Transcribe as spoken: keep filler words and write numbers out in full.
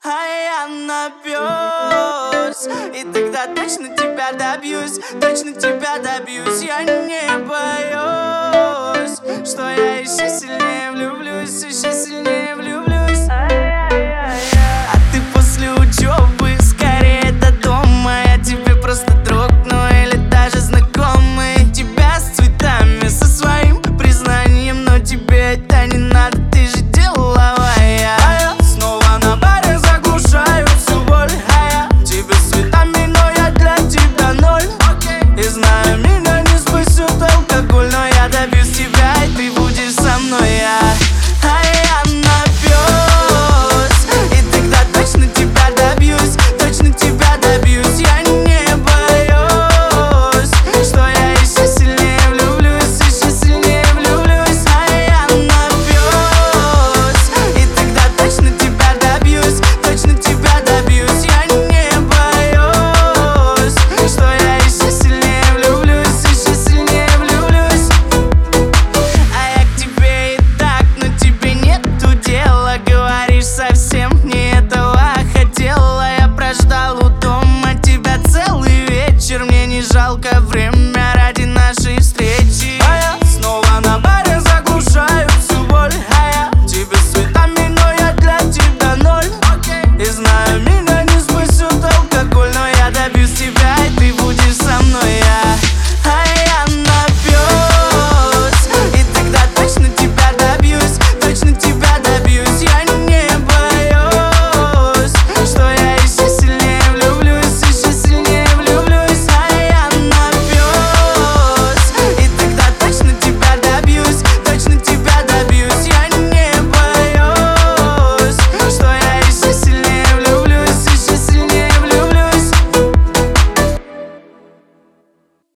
а я напьюсь. И тогда точно тебя добьюсь, точно тебя добьюсь. Я не боюсь, что я еще сильнее влюблюсь, еще сильнее